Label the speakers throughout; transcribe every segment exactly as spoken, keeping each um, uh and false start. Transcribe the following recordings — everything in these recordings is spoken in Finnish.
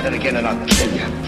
Speaker 1: that again and I'll kill you.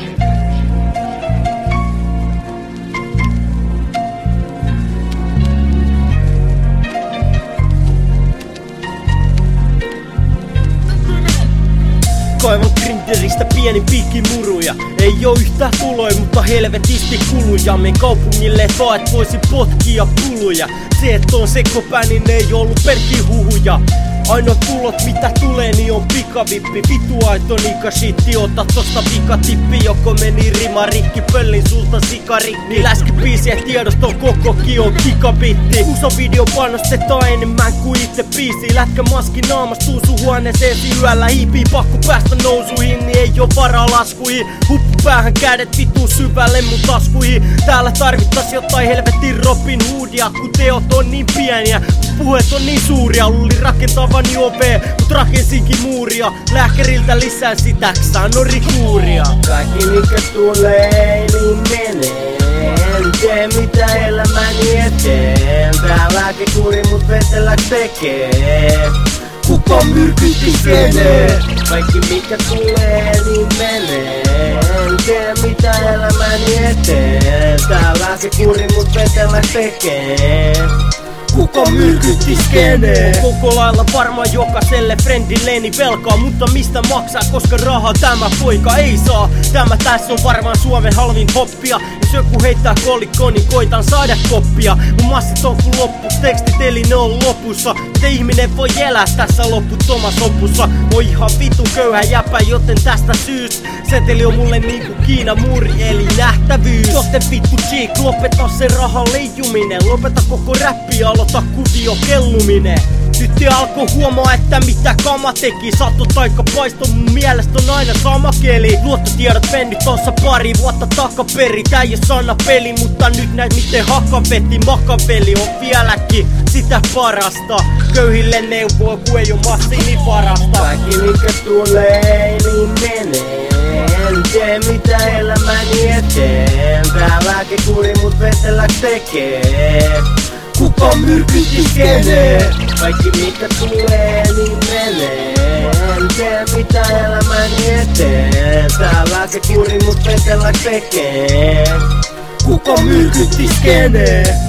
Speaker 2: Kaivan grinderistä pieni piikkimuruja. Ei oo yhtään tuloja, mutta helvetisti kuluja. Men kaupungille vaan et voisi potkia puluja. Se et on sekopää, niin ei ollut pelkkiä huhuja. Ainoat tulot mitä tulee niin on pikavippi. Vitu aito nika shitti, ota tosta pikatippi. Joko meni rima rikki, pöllin sulta sikarikki. Läski biisien tiedosto koko on gigabitti. Uso video panostetaan enemmän kuin itse biisi. Lätkä maski naamas tuu sun huoneeseesi yöllä hiipii. Pakko päästä nousuihin, niin ei oo varaa laskuihin. Huppu päähän kädet vituu syvälle mun taskuihin. Täällä tarvittais jotain helvetin Robin Hoodia, kun teot on niin pieniä, puheet on niin suuria. Luulin rakentavani ovea, mut rakensinkin muuria. Lääkäriltä lisää sitä, saan orikuuria.
Speaker 3: Kaikki mikä tulee, niin menee. En tee mitä elämäni eteen. Tää lääkekuuri mut veteläks tekee. Kuka myrkytti skenee? Kaikki mikä tulee, niin menee. En tee mitä elämäni eteen. Tää lääkekuuri mut veteläks tekee. Kuka myrkytti skenee?
Speaker 2: Koko lailla varmaan jokaiselle friendilleni velkaa. Mutta mistä maksaa, koska rahaa tämä poika ei saa. Tämä tässä on varmaan Suomen halvin hoppia. Jos joku heittää kolikko, niin koitan saada koppia. Mun massit on kun loppu, tekstit eli ne on lopussa. Te ihminen voi elää tässä lopputtomassa lopussa. Moi ihan vitun köyhä jäpä, joten tästä syystä seteli on mulle niinku Kiina muuri eli nähtävyys. Joten vittu cheek, lopeta se rahan leijuminen. Lopeta koko räppi, aloita kuvio kelluminen. Tytti alkoi huomaa, että mitä kama teki. Sato taikka paisto, mun mielestä on aina sama keli. Luottotiedot menny tossa pari vuotta takaperi. Tää ei oo sana peli, mutta nyt näet miten hakaveti. Makaveli on vieläkin sitä parasta. Köyhille neuvoo, kun ei oo massiini varasta.
Speaker 3: Kaikki mikä tulee, niin menee. En tee mitä elämäni eteen. Tää lääkekuuri mut veteläks tekee. Kuka myrkytti skenee? Kaikki mikä tulee, niin menee. En tee mitä elämäni eteen. Tää lääkekuuri mut veteläks tekee. Kuka myrkytti skenee?